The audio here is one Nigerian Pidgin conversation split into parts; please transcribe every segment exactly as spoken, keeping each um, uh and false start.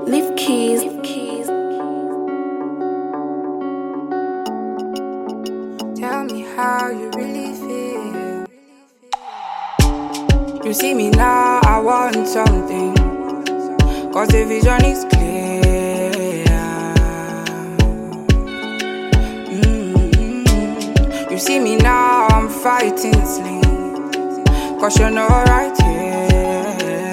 Leave keys. Tell me how you really feel. You see me now, I want something. Cause the vision is clear. Mm-hmm. You see me now, I'm fighting sleep. Cause you're not right here.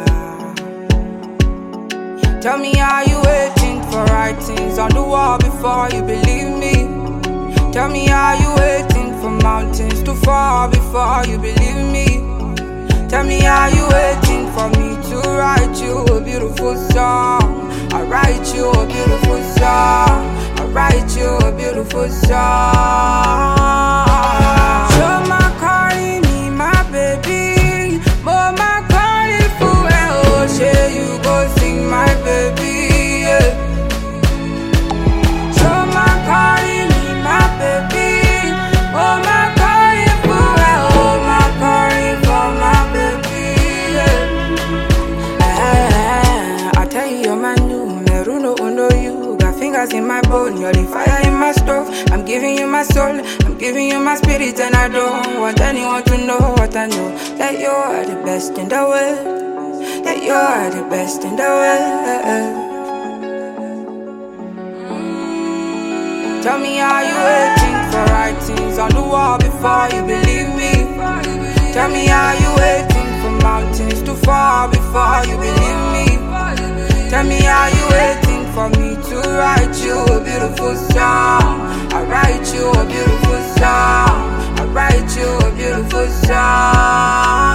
Tell me, are you waiting for writings on the wall before you believe me? Tell me, are you waiting for mountains to fall before you believe me? Tell me, are you waiting for me to write you a beautiful song? I write you a beautiful song. I write you a beautiful song. Show my calling me, my baby. But my calling for well, share you go sing my baby. Yeah. Show my calling me, my baby. Oh my calling for well, oh my calling for my baby. Yeah. Ah, I tell you, you're my new Meruno Uno. You got fingers in my bone, you're the fire in my stove. I'm giving you my soul, I'm giving you my spirit, and I don't want anyone to know what I know. That you are the best in the world. That you are the best in the world. Tell me, are you waiting for writings on the wall before you believe me? Tell me, are you waiting for mountains to fall before you believe me? Tell me, are you waiting for me to write you a beautiful song? I write you a beautiful song. I write you a beautiful song.